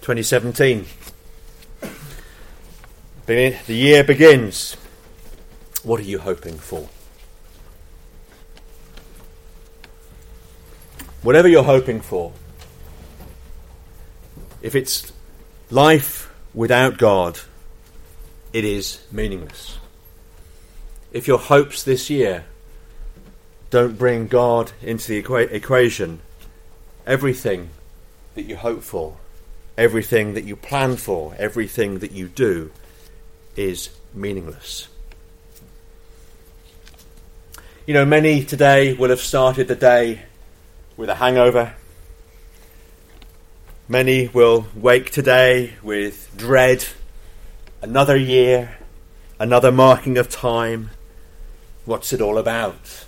2017. The year begins. What are you hoping for? Whatever you're hoping for, if it's life without God, it is meaningless. If your hopes this year don't bring God into the equation, everything that you hope for, everything that you plan for, everything that you do is meaningless. You know, many today will have started the day with a hangover. Many will wake today with dread. Another year, another marking of time. What's it all about?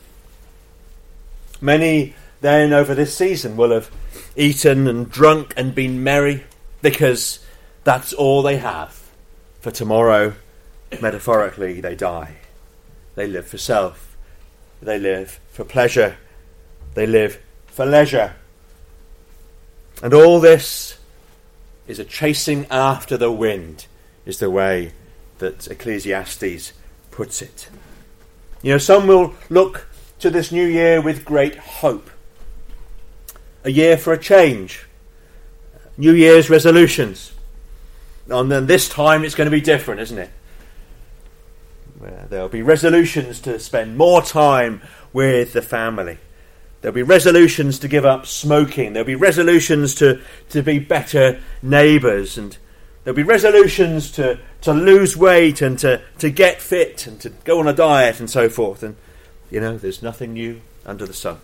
Many then over this season will have eaten and drunk and been merry because that's all they have. For tomorrow, metaphorically, they die. They live for self. They live for pleasure. They live for leisure. And all this is a chasing after the wind, is the way that Ecclesiastes puts it. You know, some will look to this new year with great hope. A year for a change. New Year's resolutions. And then this time it's going to be different, isn't it? There'll be resolutions to spend more time with the family. There'll be resolutions to give up smoking. There'll be resolutions to be better neighbours. And there'll be resolutions to lose weight and to get fit and to go on a diet and so forth. And, you know, there's nothing new under the sun.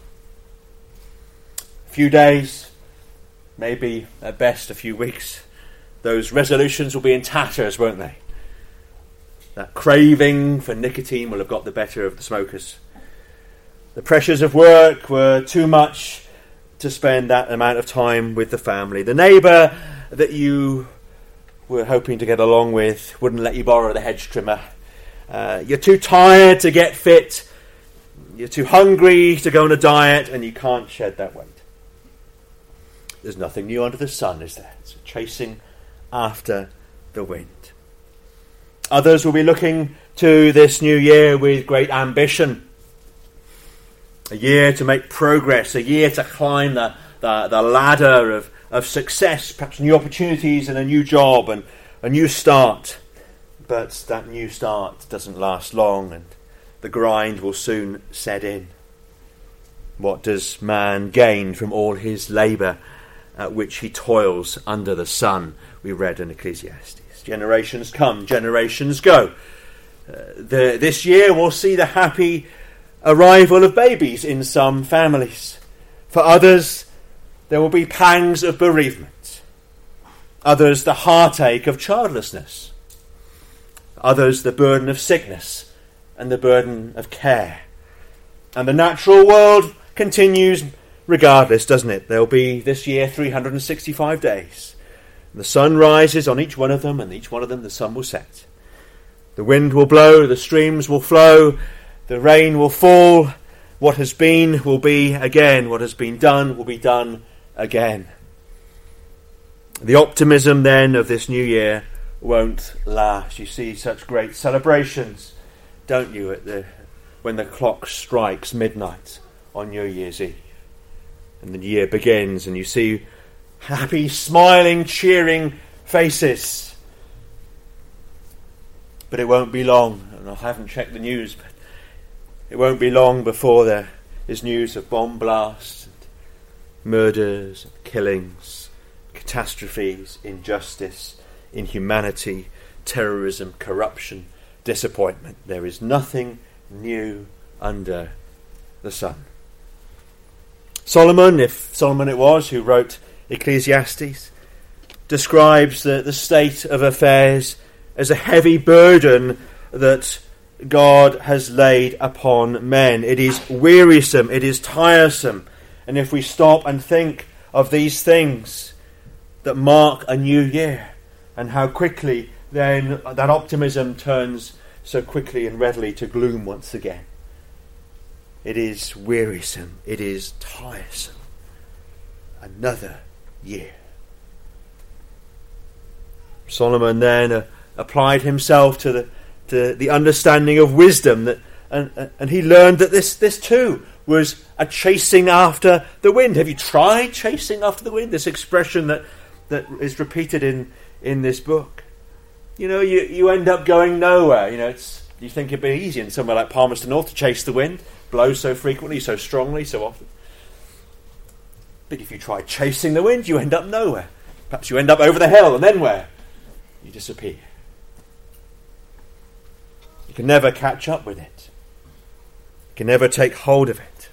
A few days, maybe at best a few weeks, those resolutions will be in tatters, won't they? That craving for nicotine will have got the better of the smokers. The pressures of work were too much to spend that amount of time with the family. The neighbour that you were hoping to get along with wouldn't let you borrow the hedge trimmer. You're too tired to get fit. You're too hungry to go on a diet, and you can't shed that weight. There's nothing new under the sun, is there? It's chasing after the wind. Others will be looking to this new year with great ambition. A year to make progress, a year to climb the ladder of success, perhaps new opportunities and a new job and a new start. But that new start doesn't last long and the grind will soon set in. What does man gain from all his labour at which he toils under the sun? We read in Ecclesiastes. Generations come, generations go. This year we'll see the happy arrival of babies in some families. For others, there will be pangs of bereavement. Others, the heartache of childlessness. Others, the burden of sickness and the burden of care. And the natural world continues regardless, doesn't it? There'll be this year 365 days. The sun rises on each one of them, and each one of them the sun will set. The wind will blow, the streams will flow, the rain will fall. What has been will be again. What has been done will be done again. The optimism then of this new year won't last. You see such great celebrations, don't you, when the clock strikes midnight on New Year's Eve. And the year begins and you see happy, smiling, cheering faces. But it won't be long, and I haven't checked the news, but it won't be long before there is news of bomb blasts, and murders, and killings, catastrophes, injustice, inhumanity, terrorism, corruption, disappointment. There is nothing new under the sun. Solomon, if Solomon it was who wrote Ecclesiastes, describes the state of affairs as a heavy burden that God has laid upon men. It is wearisome, it is tiresome. And if we stop and think of these things that mark a new year, and how quickly then that optimism turns so quickly and readily to gloom once again. It is wearisome, it is tiresome. Another year. Solomon then applied himself to the understanding of wisdom, and he learned that this too was a chasing after the wind. Have you tried chasing after the wind? This expression that is repeated in this book. You end up going nowhere. You think it'd be easy in somewhere like Palmerston North to chase the wind, blows so frequently, so strongly, so often. But if you try chasing the wind, you end up nowhere. Perhaps you end up over the hill, and then where? You disappear. You can never catch up with it. You can never take hold of it.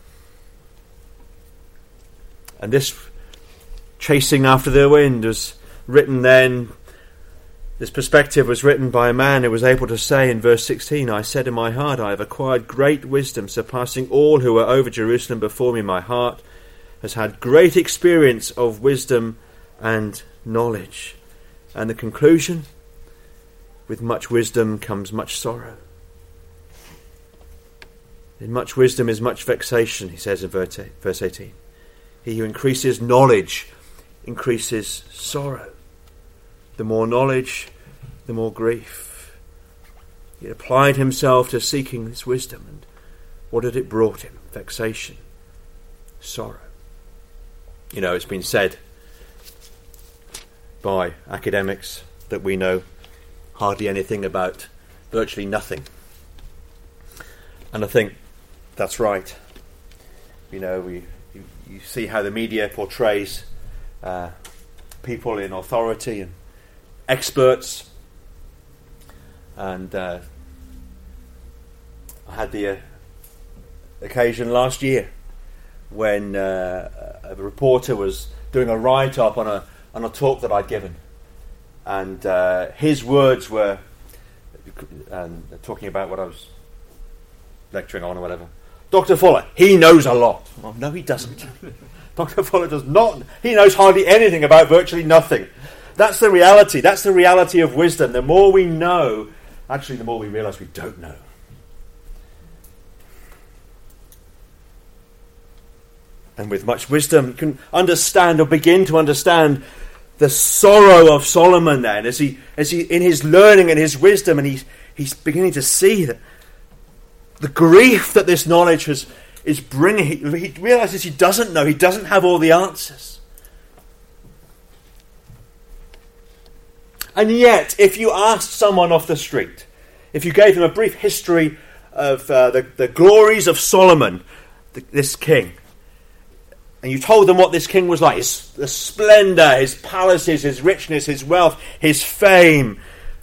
And this chasing after the wind was written then. This perspective was written by a man who was able to say in verse 16, I said in my heart, I have acquired great wisdom, surpassing all who are over Jerusalem before me. My heart has had great experience of wisdom and knowledge. And the conclusion, with much wisdom comes much sorrow. In much wisdom is much vexation, he says in verse 18. He who increases knowledge increases sorrow. The more knowledge, the more grief. He applied himself to seeking this wisdom, and what had it brought him? Vexation, sorrow. It's been said by academics that we know hardly anything about virtually nothing. And I think that's right. You see how the media portrays people in authority and experts. And I had the occasion last year when a reporter was doing a write-up on a talk that I'd given. And his words were, talking about what I was lecturing on or whatever. Dr. Fuller, he knows a lot. Well, no, he doesn't. Dr. Fuller does not. He knows hardly anything about virtually nothing. That's the reality. That's the reality of wisdom. The more we know, actually, the more we realise we don't know. And with much wisdom, you can understand or begin to understand the sorrow of Solomon then, as he in his learning and his wisdom, and he's beginning to see that the grief that this knowledge is bringing. He realises he doesn't know. He doesn't have all the answers. And yet, if you asked someone off the street, if you gave them a brief history of the glories of Solomon, this king, and you told them what this king was like, the splendour, his palaces, his richness, his wealth, his fame,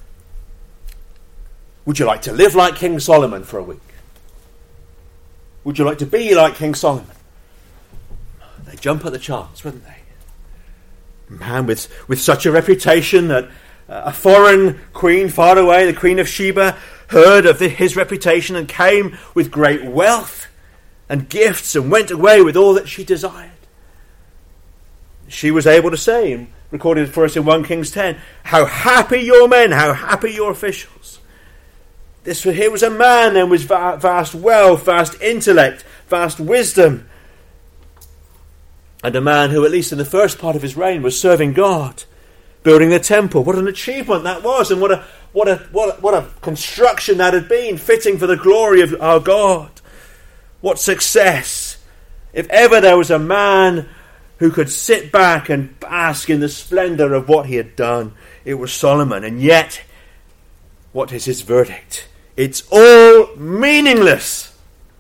would you like to live like King Solomon for a week? Would you like to be like King Solomon? They jump at the chance, wouldn't they? A man with such a reputation that a foreign queen far away, the Queen of Sheba, heard of his reputation and came with great wealth and gifts and went away with all that she desired. She was able to say, recorded for us in 1 Kings 10, how happy your men, how happy your officials. Here was a man then with vast wealth, vast intellect, vast wisdom, and a man who, at least in the first part of his reign, was serving God, building the temple. What an achievement that was, and what a construction that had been, fitting for the glory of our God. What success! If ever there was a man who could sit back and bask in the splendour of what he had done, it was Solomon. And yet, what is his verdict? It's all meaningless.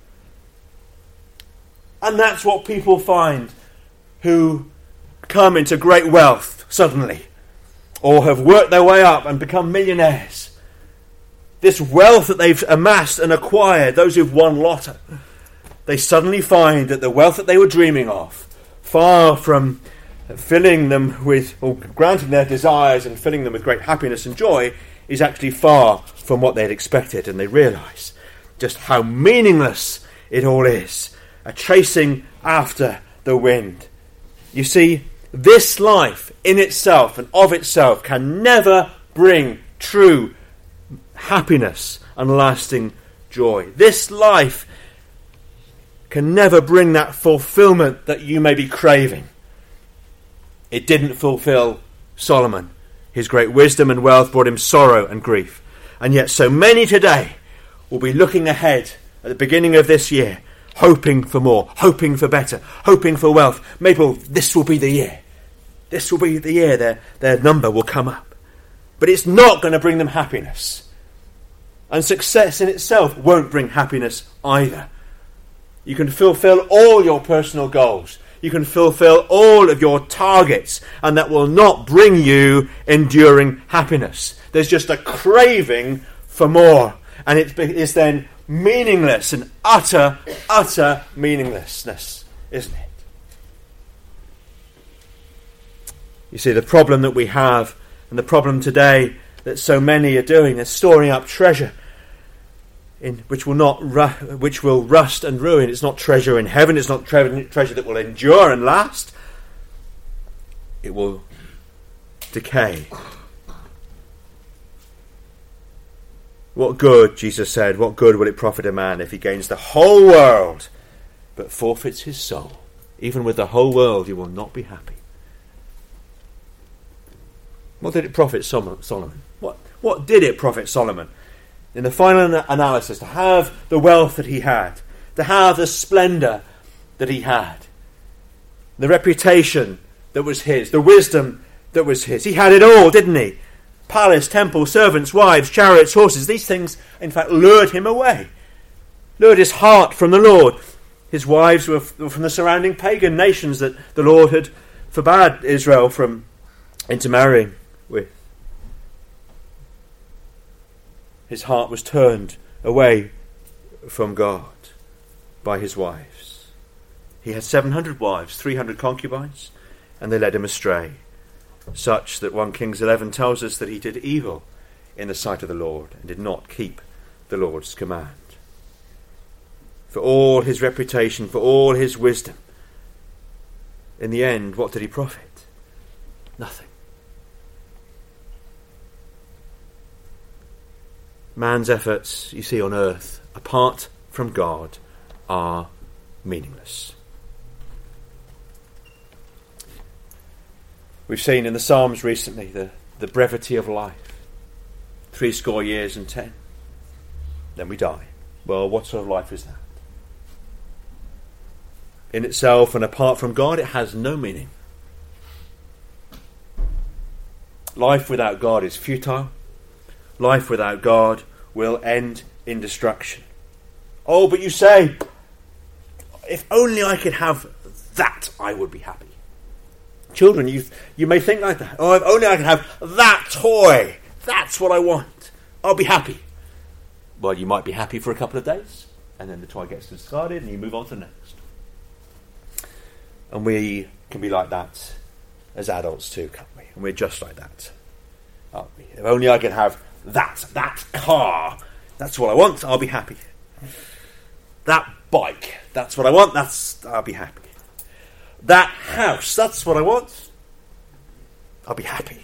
And that's what people find who come into great wealth suddenly, or have worked their way up and become millionaires. This wealth that they've amassed and acquired, those who've won lotto, they suddenly find that the wealth that they were dreaming of, far from filling them with, or granting their desires and filling them with great happiness and joy, is actually far from what they had expected. And they realise just how meaningless it all is. A chasing after the wind. You see, this life in itself and of itself can never bring true happiness and lasting joy. This life can never bring that fulfillment that you may be craving. It didn't fulfill Solomon. His great wisdom and wealth brought him sorrow and grief. And yet so many today will be looking ahead at the beginning of this year, hoping for more, hoping for better, hoping for wealth. Maybe this will be the year. This will be the year their number will come up. But it's not going to bring them happiness. And success in itself won't bring happiness either. You can fulfill all your personal goals. You can fulfill all of your targets, and that will not bring you enduring happiness. There's just a craving for more, and it is then meaningless and utter meaninglessness, isn't it? You see, the problem that we have, and the problem today that so many are doing, is storing up treasure which will rust and ruin. It's not treasure in heaven. It's not treasure that will endure and last. It will decay. What good, Jesus said, what good will it profit a man if he gains the whole world but forfeits his soul? Even with the whole world, you will not be happy. What did it profit Solomon? What did it profit Solomon? In the final analysis, to have the wealth that he had, to have the splendour that he had, the reputation that was his, the wisdom that was his. He had it all, didn't he? Palace, temple, servants, wives, chariots, horses. These things, in fact, lured him away, lured his heart from the Lord. His wives were from the surrounding pagan nations that the Lord had forbade Israel from intermarrying with. His heart was turned away from God by his wives. He had 700 wives, 300 concubines, and they led him astray, such that 1 Kings 11 tells us that he did evil in the sight of the Lord and did not keep the Lord's command. For all his reputation, for all his wisdom, in the end, what did he profit? Nothing. Man's efforts, you see, on earth, apart from God, are meaningless. We've seen in the Psalms recently the brevity of life. 70 years and 10. Then we die. Well, what sort of life is that? In itself and apart from God, it has no meaning. Life without God is futile. Life without God will end in destruction. Oh, but you say, if only I could have that, I would be happy. Children, you may think like that. Oh, if only I could have that toy. That's what I want. I'll be happy. Well, you might be happy for a couple of days, and then the toy gets discarded, and you move on to the next. And we can be like that as adults too, can't we? And we're just like that, aren't we? If only I could have that car, that's what I want, I'll be happy. That bike, that's what I want, I'll be happy. That house, that's what I want, I'll be happy.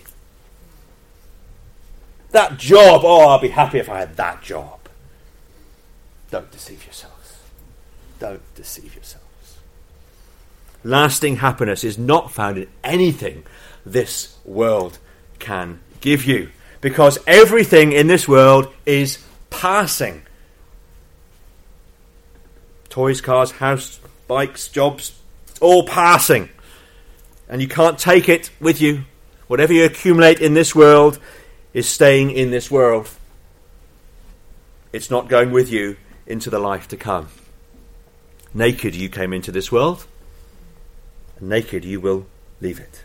That job, I'll be happy if I had that job. Don't deceive yourselves. Don't deceive yourselves. Lasting happiness is not found in anything this world can give you, because everything in this world is passing. Toys, cars, house, bikes, jobs, all passing. And you can't take it with you. Whatever you accumulate in this world is staying in this world. It's not going with you into the life to come. Naked you came into this world, and naked you will leave it.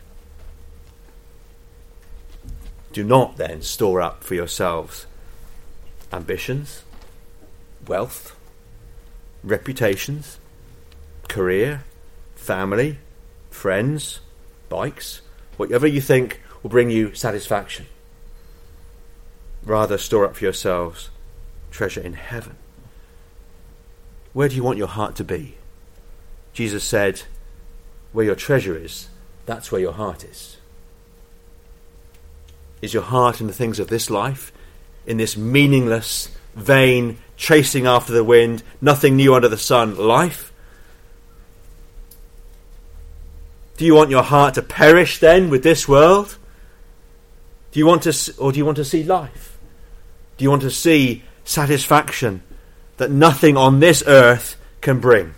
Do not then store up for yourselves ambitions, wealth, reputations, career, family, friends, bikes, whatever you think will bring you satisfaction. Rather store up for yourselves treasure in heaven. Where do you want your heart to be? Jesus said, where your treasure is, that's where your heart is. Is your heart in the things of this life, in this meaningless, vain, chasing after the wind, nothing new under the sun life? Do you want your heart to perish then with this world? Do Do you want to see life? Do you want to see satisfaction that nothing on this earth can bring?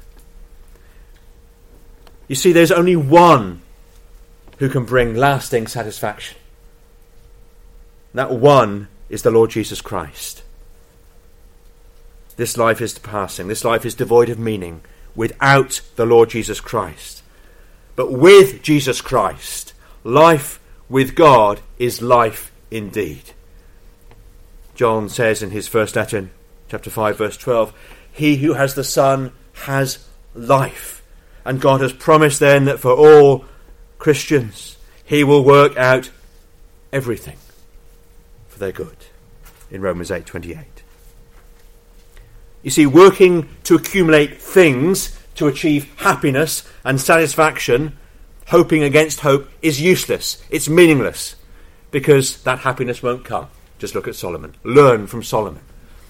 You see, there's only one who can bring lasting satisfaction. That one is the Lord Jesus Christ. This life is passing. This life is devoid of meaning without the Lord Jesus Christ. But with Jesus Christ, life with God is life indeed. John says in his first letter, chapter 5, verse 12, he who has the Son has life. And God has promised then that for all Christians, he will work out everything for their good, in Romans 8:28. You see, working to accumulate things to achieve happiness and satisfaction, hoping against hope, is useless. It's meaningless, because that happiness won't come. Just look at Solomon. Learn from Solomon.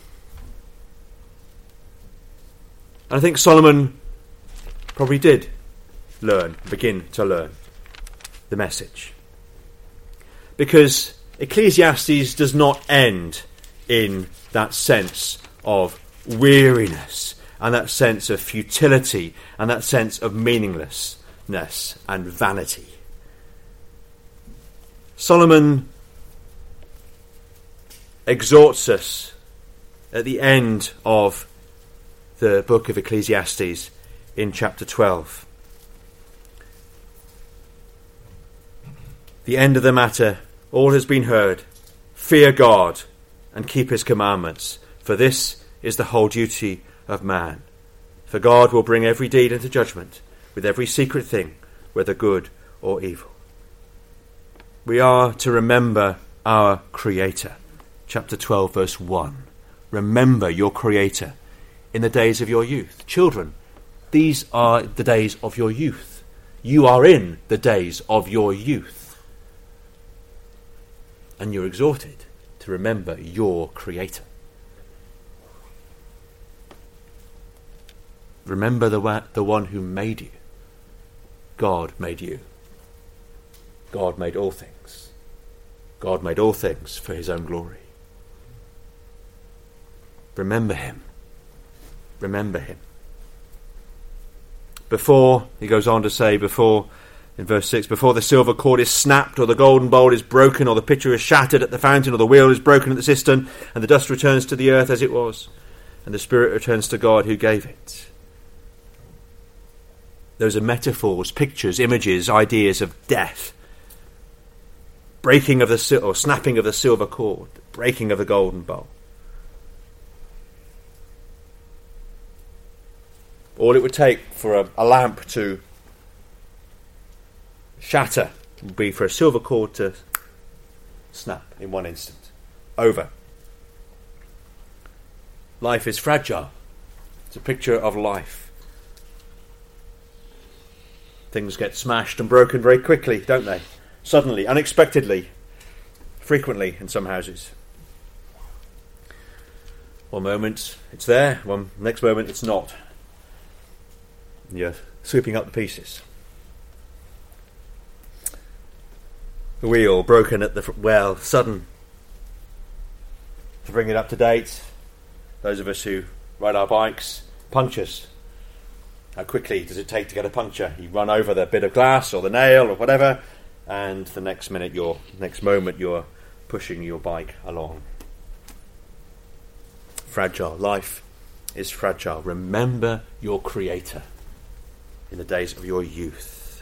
And I think Solomon probably did begin to learn the message. Because Ecclesiastes does not end in that sense of weariness and that sense of futility and that sense of meaninglessness and vanity. Solomon exhorts us at the end of the book of Ecclesiastes in chapter 12. The end of the matter, all has been heard. Fear God and keep his commandments, for this is the whole duty of man. For God will bring every deed into judgment, with every secret thing, whether good or evil. We are to remember our Creator. Chapter 12, verse 1. Remember your Creator in the days of your youth. Children, these are the days of your youth. You are in the days of your youth. And you're exhorted to remember your Creator. Remember the one who made you. God made you. God made all things. God made all things for his own glory. Remember him. Remember him. Before, he goes on to say, in verse 6, before the silver cord is snapped, or the golden bowl is broken, or the pitcher is shattered at the fountain, or the wheel is broken at the cistern, and the dust returns to the earth as it was, and the spirit returns to God who gave it. Those are metaphors, pictures, images, ideas of death. Breaking of or snapping of the silver cord, breaking of the golden bowl. All it would take for a lamp to shatter would be for a silver cord to snap in one instant. Over. Life is fragile. It's a picture of life. Things get smashed and broken very quickly, don't they? Suddenly, unexpectedly, frequently in some houses. One moment it's there, next moment it's not. You're sweeping up the pieces. The wheel broken at the sudden. To bring it up to date, those of us who ride our bikes, punctures. How quickly does it take to get a puncture? You run over the bit of glass or the nail or whatever, and the next moment you're pushing your bike along. Fragile. Life is fragile. Remember your Creator in the days of your youth.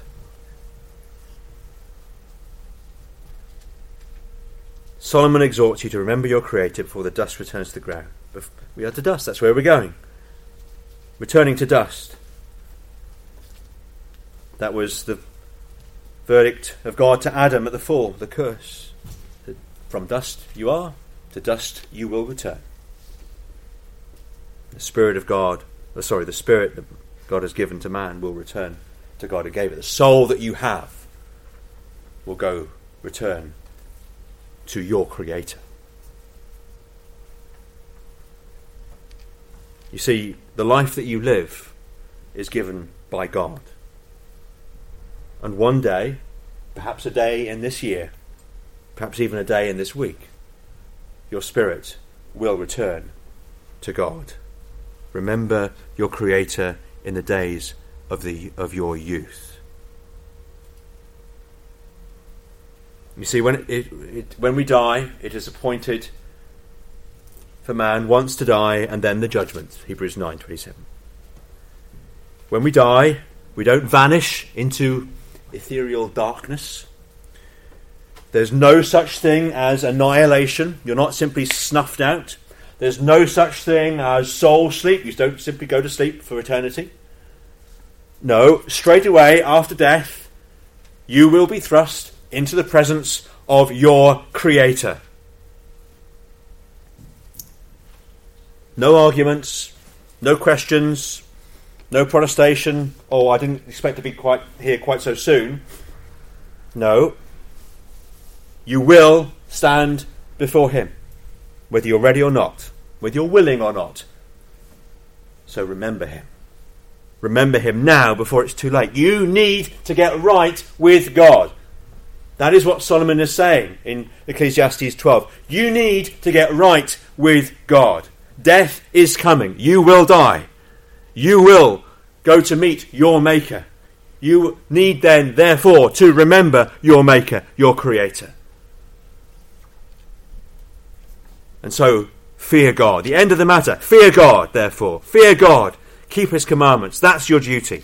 Solomon exhorts you to remember your Creator before the dust returns to the ground. We are to dust, that's where we're going. Returning to dust. That was the verdict of God to Adam at the fall, the curse. From dust you are, to dust you will return. The Spirit that God has given to man will return to God who gave it. The soul that you have will return to your Creator. You see, the life that you live is given by God. And one day, perhaps a day in this year, perhaps even a day in this week, your spirit will return to God. Remember your Creator in the days of your youth. You see, when we die, it is appointed for man once to die and then the judgment. Hebrews 9:27. When we die, we don't vanish into ethereal darkness. There's no such thing as annihilation. You're not simply snuffed out. There's no such thing as soul sleep. You don't simply go to sleep for eternity. No, straight away after death, you will be thrust into the presence of your Creator. No arguments, no questions, no protestation. Oh, I didn't expect to be here quite so soon. No. You will stand before Him, whether you're ready or not, whether you're willing or not. So remember Him. Remember Him now before it's too late. You need to get right with God. That is what Solomon is saying in Ecclesiastes 12. You need to get right with God. Death is coming. You will die. You will go to meet your Maker. You need then, therefore, to remember your Maker, your Creator. And so, fear God. The end of the matter. Fear God, therefore. Fear God. Keep His commandments. That's your duty.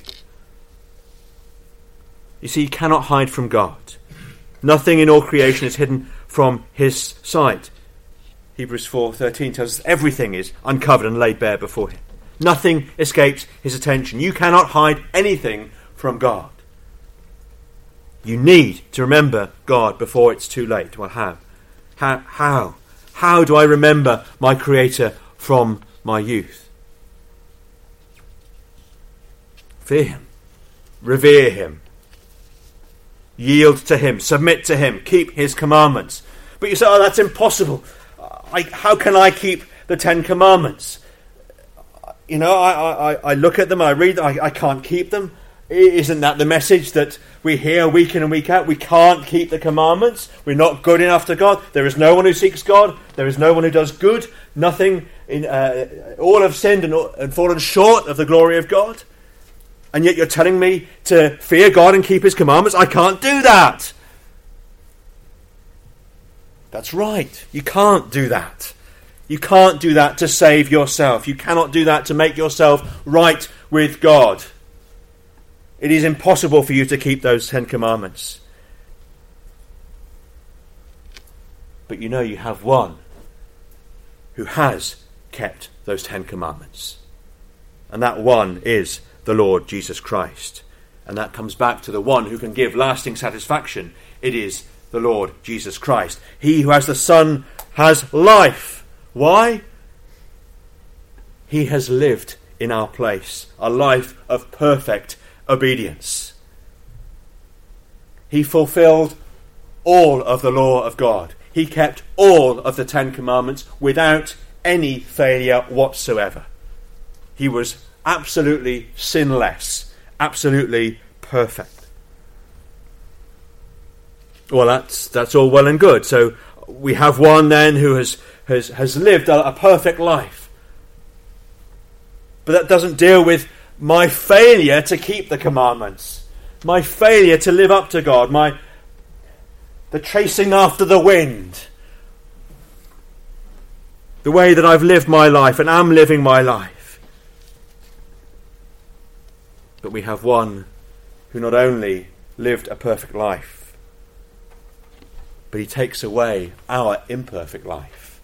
You see, you cannot hide from God. Nothing in all creation is hidden from His sight. Hebrews 4:13 tells us everything is uncovered and laid bare before Him. Nothing escapes His attention. You cannot hide anything from God. You need to remember God before it's too late. Well, how? How do I remember my Creator from my youth? Fear Him. Revere Him. Yield to Him. Submit to Him. Keep His commandments. But you say, oh, that's impossible. How can I keep the 10 Commandments? You know, I look at them, I read them, I can't keep them. Isn't that the message that we hear week in and week out? We can't keep the commandments. We're not good enough to God. There is no one who seeks God. There is no one who does good. Nothing. All have sinned and fallen short of the glory of God. And yet you're telling me to fear God and keep His commandments? I can't do that. That's right. You can't do that. You can't do that to save yourself. You cannot do that to make yourself right with God. It is impossible for you to keep those 10 commandments. But you know you have one who has kept those 10 commandments. And that one is the Lord Jesus Christ. And that comes back to the one who can give lasting satisfaction. It is the Lord Jesus Christ. He who has the Son has life. Why? He has lived in our place, a life of perfect obedience. He fulfilled all of the law of God. He kept all of the 10 commandments without any failure whatsoever. He was absolutely sinless, absolutely perfect. Well, that's all well and good. So we have one then who has lived a perfect life. But that doesn't deal with my failure to keep the commandments, my failure to live up to God, the chasing after the wind, the way that I've lived my life and am living my life. But we have one who not only lived a perfect life, but He takes away our imperfect life.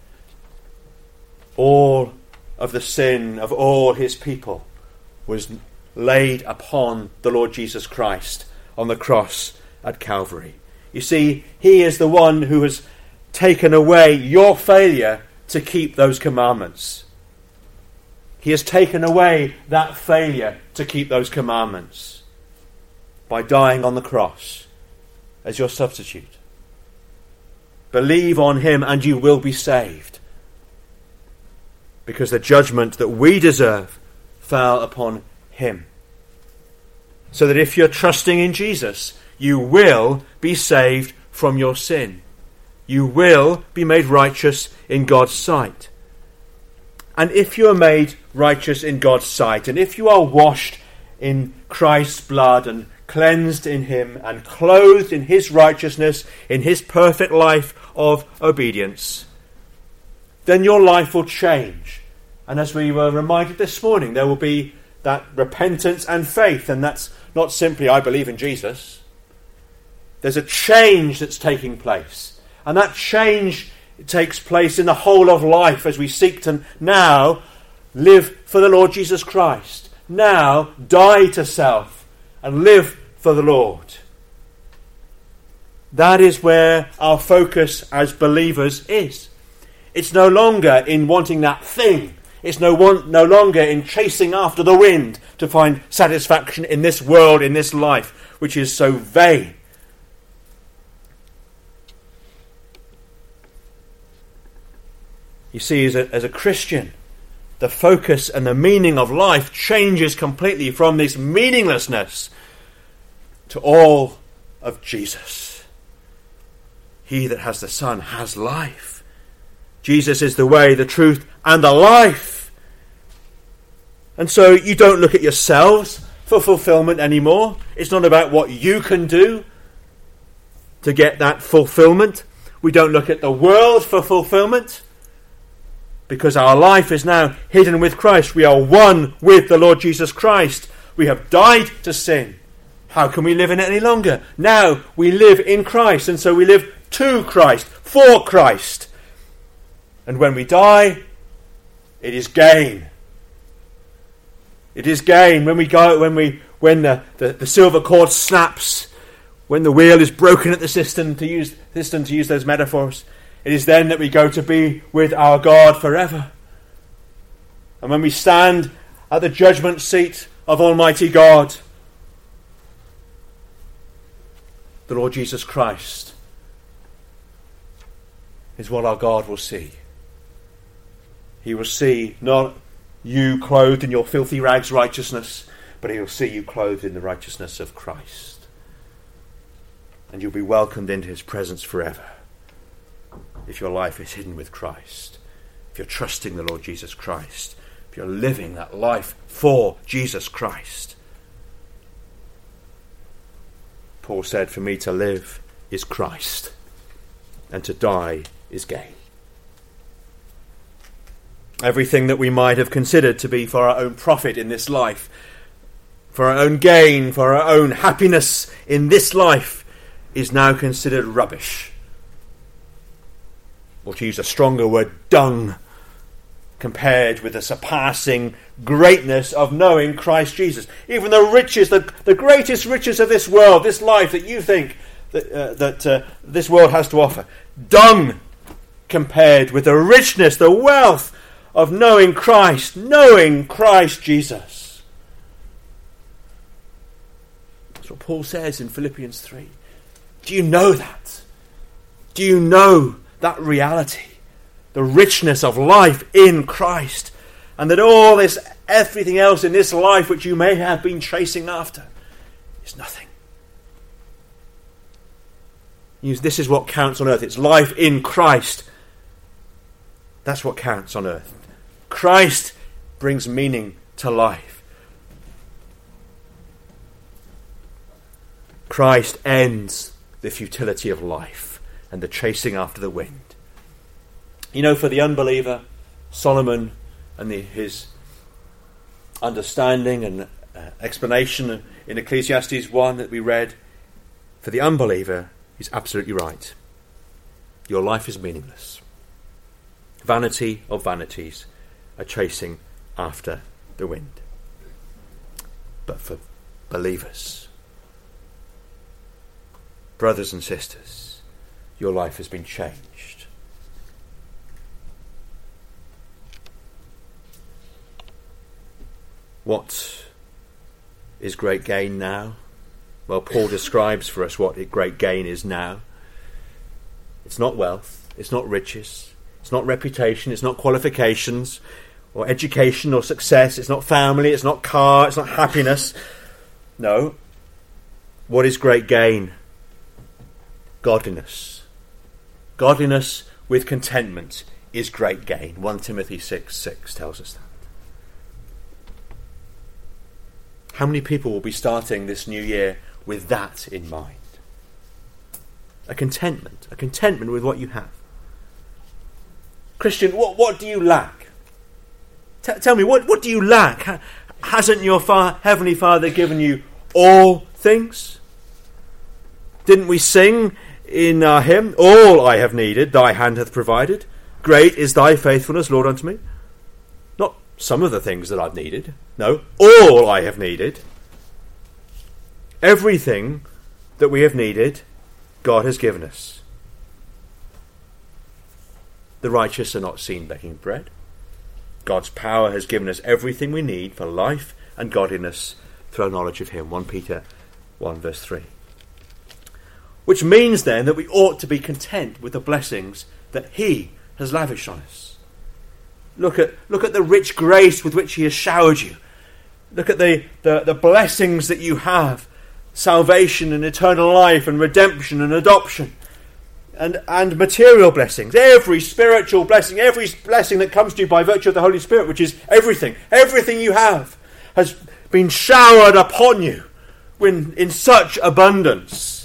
All of the sin of all His people was laid upon the Lord Jesus Christ on the cross at Calvary. You see, He is the one who has taken away your failure to keep those commandments. He has taken away that failure to keep those commandments by dying on the cross as your substitute. Believe on Him and you will be saved, because the judgment that we deserve fell upon Him. So that if you're trusting in Jesus, you will be saved from your sin. You will be made righteous in God's sight. And if you are made righteous in God's sight, and if you are washed in Christ's blood and cleansed in him and clothed in his righteousness, in his perfect life of obedience, then your life will change. And as we were reminded this morning, there will be that repentance and faith, and that's not simply I believe in Jesus. There's a change that's taking place, and that change takes place in the whole of life as we seek to now live for the Lord Jesus Christ, now die to self and live for the Lord. That is where our focus as believers is. It's no longer in wanting that thing. It's no longer in chasing after the wind to find satisfaction in this world, in this life, which is so vain. You see, as a Christian, the focus and the meaning of life changes completely from this meaninglessness to all of Jesus. He that has the Son has life. Jesus is the way, the truth, and the life. And so you don't look at yourselves for fulfillment anymore. It's not about what you can do to get that fulfillment. We don't look at the world for fulfillment, because our life is now hidden with Christ. We are one with the Lord Jesus Christ. We have died to sin. How can we live in it any longer? Now we live in Christ, and so we live to Christ, for Christ. And when we die, it is gain. It is gain when the silver cord snaps, when the wheel is broken at the cistern, to use those metaphors. It is then that we go to be with our God forever. And when we stand at the judgment seat of Almighty God, the Lord Jesus Christ is what our God will see. He will see not you clothed in your filthy rags righteousness, but he will see you clothed in the righteousness of Christ. And you'll be welcomed into his presence forever. If your life is hidden with Christ, if you're trusting the Lord Jesus Christ, if you're living that life for Jesus Christ. Paul said, for me to live is Christ, and to die is gain. Everything that we might have considered to be for our own profit in this life, for our own gain, for our own happiness in this life, is now considered rubbish. Or to use a stronger word, dung, compared with the surpassing greatness of knowing Christ Jesus. Even the riches, the greatest riches of this world, this life that you think that this world has to offer, dung compared with the richness, the wealth of knowing Christ Jesus. That's what Paul says in Philippians 3. Do you know that? Do you know that reality? The richness of life in Christ, and that all this, everything else in this life which you may have been chasing after is nothing. This is what counts on earth. It's life in Christ. That's what counts on earth. Christ brings meaning to life. Christ ends the futility of life and the chasing after the wind. You know, for the unbeliever, Solomon and his understanding and explanation in Ecclesiastes 1 that we read, for the unbeliever, he's absolutely right. Your life is meaningless. Vanity of vanities, a chasing after the wind. But for believers, brothers and sisters, your life has been changed. What is great gain now? Well, Paul describes for us what great gain is now. It's not wealth, it's not riches, it's not reputation, it's not qualifications or education or success, it's not family, it's not car, it's not happiness. No. What is great gain? Godliness, Godliness with contentment is great gain. 1 Timothy 6:6 tells us that. How many people will be starting this new year with that in mind? A contentment with what you have. Christian, what do you lack? Tell me, what do you lack? Hasn't your Heavenly Father given you all things? Didn't we sing in our hymn, all I have needed, thy hand hath provided. Great is thy faithfulness, Lord, unto me. Not some of the things that I've needed. No, all I have needed. Everything that we have needed, God has given us. The righteous are not seen begging bread. God's power has given us everything we need for life and godliness through our knowledge of him. 1 Peter 1 verse 3. Which means then that we ought to be content with the blessings that he has lavished on us. Look at the rich grace with which he has showered you. Look at the blessings that you have. Salvation and eternal life and redemption and adoption. And material blessings. Every spiritual blessing, every blessing that comes to you by virtue of the Holy Spirit, which is everything. Everything you have has been showered upon you in such abundance.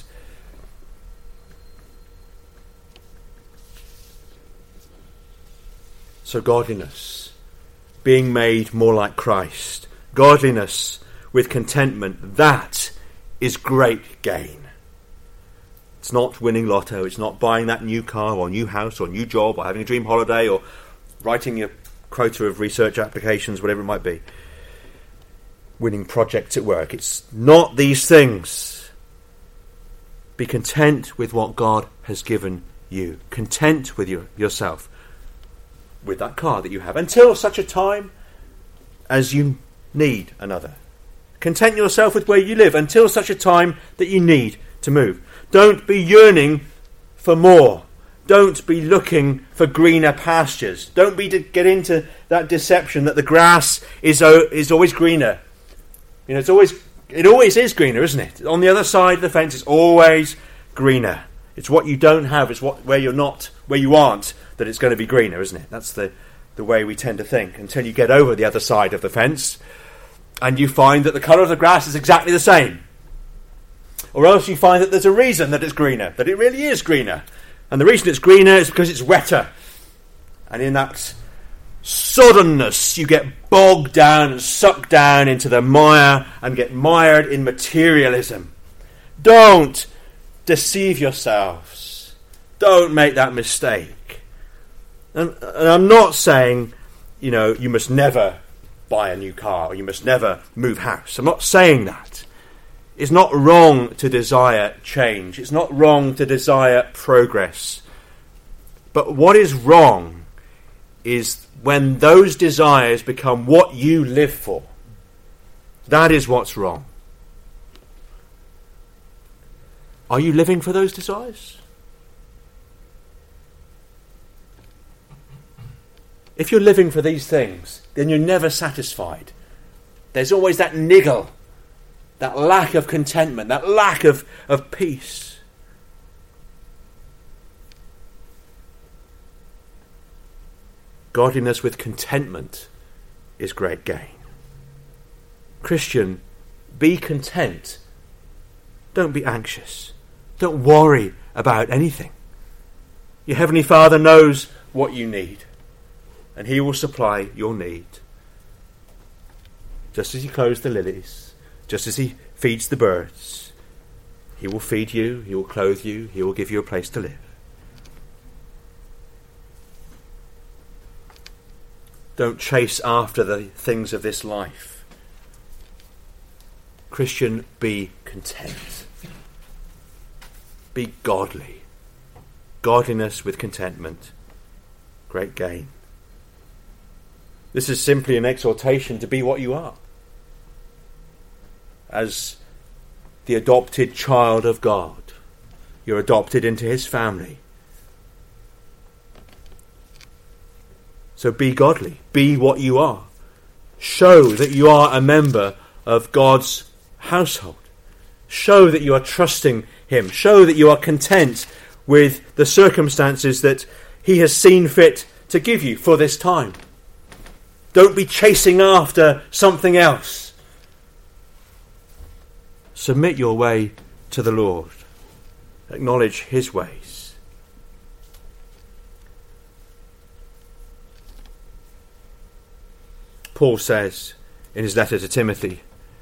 So godliness, being made more like Christ, godliness with contentment, that is great gain. It's not winning lotto, it's not buying that new car or new house or new job or having a dream holiday or writing your quota of research applications, whatever it might be. Winning projects at work. It's not these things. Be content with what God has given you. Content with yourself. With that car that you have. Until such a time as you need another. Content yourself with where you live until such a time that you need to move. Don't be yearning for more. Don't be looking for greener pastures. Don't get into that deception that the grass is always greener. You know, it always is greener, isn't it? On the other side of the fence, it's always greener. It's what you don't have, it's where you aren't, that it's going to be greener, isn't it? That's the way we tend to think until you get over the other side of the fence and you find that the colour of the grass is exactly the same. Or else you find that there's a reason that it's greener, that it really is greener. And the reason it's greener is because it's wetter. And in that soddenness, you get bogged down and sucked down into the mire and get mired in materialism. Don't deceive yourselves. Don't make that mistake. And I'm not saying, you must never buy a new car or you must never move house. I'm not saying that. It's not wrong to desire change. It's not wrong to desire progress. But what is wrong is when those desires become what you live for. That is what's wrong. Are you living for those desires? If you're living for these things, then you're never satisfied. There's always that niggle, that lack of contentment, that lack of peace. Godliness with contentment is great gain. Christian, be content. Don't be anxious. Don't worry about anything. Your Heavenly Father knows what you need, and He will supply your need. Just as He clothes the lilies, just as He feeds the birds, He will feed you, He will clothe you, He will give you a place to live. Don't chase after the things of this life. Christian, be content. Be godly. Godliness with contentment. Great gain. This is simply an exhortation to be what you are. As the adopted child of God. You're adopted into His family. So be godly. Be what you are. Show that you are a member of God's household. Show that you are trusting Him. Show that you are content with the circumstances that he has seen fit to give you for this time. Don't be chasing after something else. Submit your way to the Lord. Acknowledge his ways. Paul says in his letter to Timothy,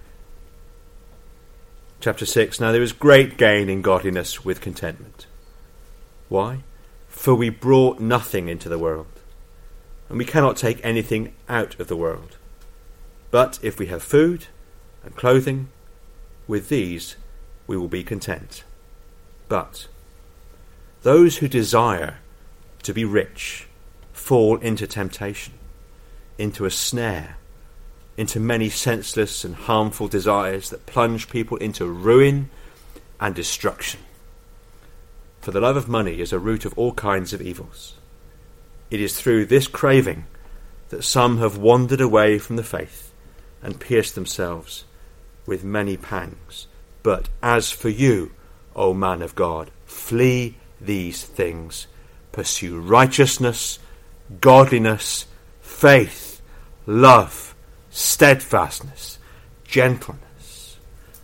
chapter 6, now there is great gain in godliness with contentment. Why? For we brought nothing into the world, and we cannot take anything out of the world. But if we have food and clothing, with these we will be content. But those who desire to be rich fall into temptation, into a snare, into many senseless and harmful desires that plunge people into ruin and destruction. For the love of money is a root of all kinds of evils. It is through this craving that some have wandered away from the faith and pierced themselves with many pangs. But as for you, O man of God, flee these things. Pursue righteousness, godliness, faith, love, steadfastness, gentleness.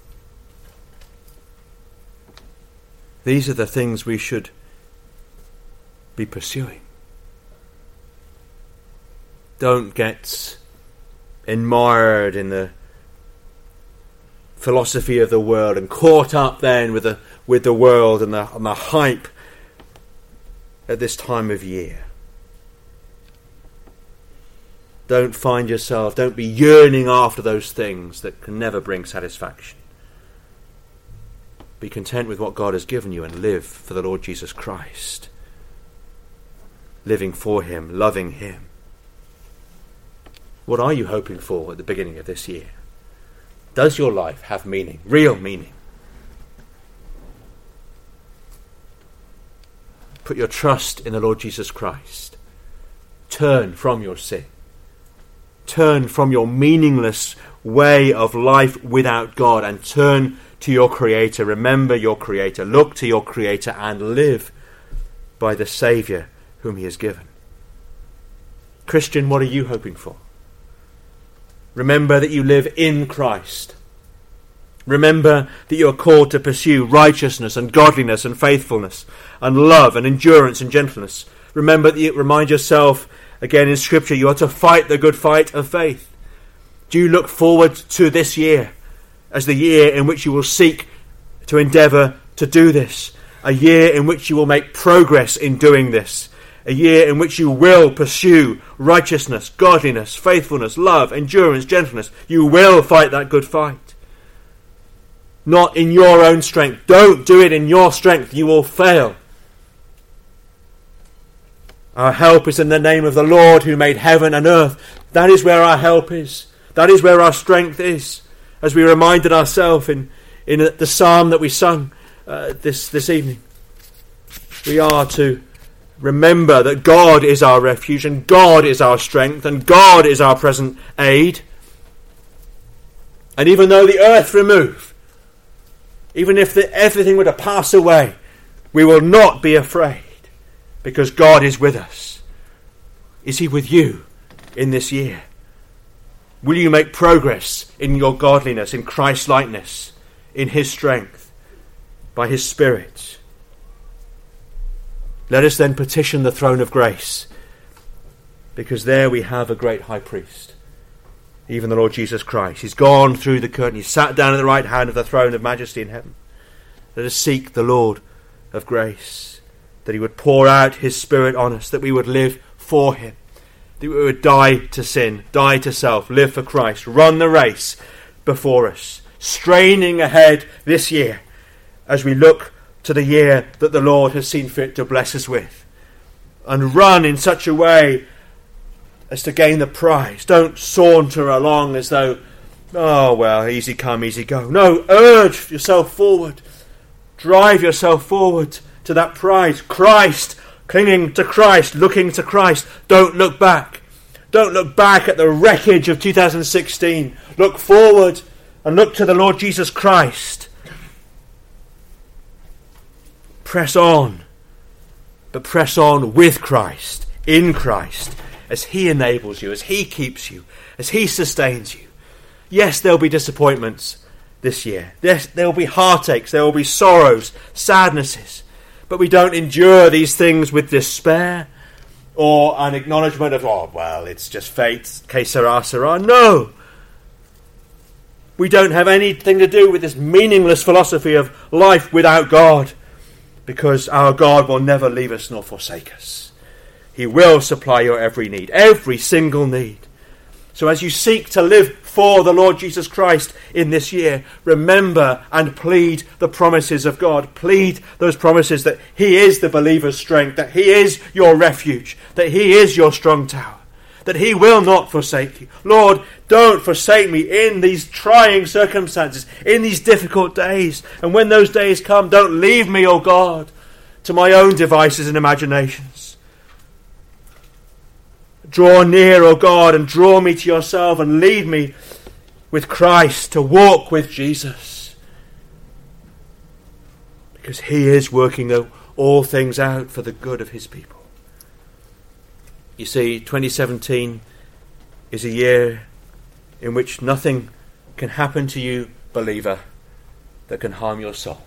These are the things we should be pursuing. Don't get admired in the philosophy of the world and caught up then with the world and the hype at this time of year. Don't be yearning after those things that can never bring satisfaction. Be content with what God has given you and live for the Lord Jesus Christ. Living for him, loving him. What are you hoping for at the beginning of this year? Does your life have meaning, real meaning? Put your trust in the Lord Jesus Christ. Turn from your sin. Turn from your meaningless way of life without God and turn to your Creator. Remember your Creator. Look to your Creator and live by the Saviour whom he has given. Christian, what are you hoping for? Remember that you live in Christ. Remember that you are called to pursue righteousness and godliness and faithfulness and love and endurance and gentleness. Remember that you remind yourself again in Scripture you are to fight the good fight of faith. Do you look forward to this year as the year in which you will seek to endeavour to do this? A year in which you will make progress in doing this. A year in which you will pursue righteousness, godliness, faithfulness, love, endurance, gentleness. You will fight that good fight. Not in your own strength. Don't do it in your strength. You will fail. Our help is in the name of the Lord who made heaven and earth. That is where our help is. That is where our strength is. As we reminded ourselves in the psalm that we sung this evening. We are to remember that God is our refuge and God is our strength and God is our present aid. And even though the earth remove, even if everything were to pass away, we will not be afraid because God is with us. Is he with you in this year? Will you make progress in your godliness, in Christ-likeness, in his strength, by his Spirit? Let us then petition the throne of grace, because there we have a great high priest, even the Lord Jesus Christ. He's gone through the curtain. He's sat down at the right hand of the throne of majesty in heaven. Let us seek the Lord of grace, that he would pour out his Spirit on us, that we would live for him, that we would die to sin, die to self, live for Christ, run the race before us, straining ahead this year as we look to the year that the Lord has seen fit to bless us with, and run in such a way as to gain the prize. Don't saunter along as though, oh well, easy come, easy go. No, urge yourself forward. Drive yourself forward to that prize. Christ, clinging to Christ, looking to Christ. Don't look back. Don't look back at the wreckage of 2016. Look forward and look to the Lord Jesus Christ. Press on but press on with Christ, in Christ, as he enables you, as he keeps you, as he sustains you. Yes, there'll be disappointments this year. Yes, there'll be heartaches, there will be sorrows, sadnesses. But we don't endure these things with despair or an acknowledgement of, oh, well, it's just fate, que sera, sera. No! We don't have anything to do with this meaningless philosophy of life without God, because our God will never leave us nor forsake us. He will supply your every need, every single need. So as you seek to live for the Lord Jesus Christ in this year, remember and plead the promises of God. Plead those promises that he is the believer's strength, that he is your refuge, that he is your strong tower, that he will not forsake you. Lord, don't forsake me in these trying circumstances, in these difficult days. And when those days come, don't leave me, O God, to my own devices and imaginations. Draw near, O God, and draw me to yourself and lead me with Christ to walk with Jesus. Because he is working all things out for the good of his people. You see, 2017 is a year in which nothing can happen to you, believer, that can harm your soul.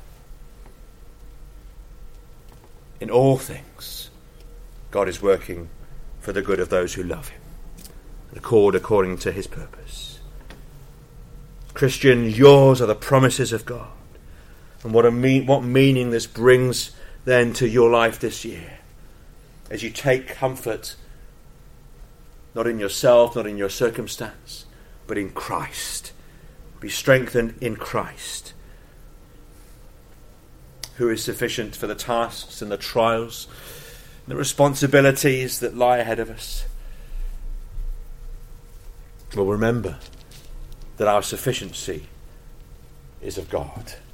In all things, God is working for the good of those who love him, and called according to his purpose. Christian, yours are the promises of God. And what meaning this brings then to your life this year, as you take comfort not in yourself, not in your circumstance, but in Christ. Be strengthened in Christ, who is sufficient for the tasks and the trials, the responsibilities that lie ahead of us. Well, remember that our sufficiency is of God.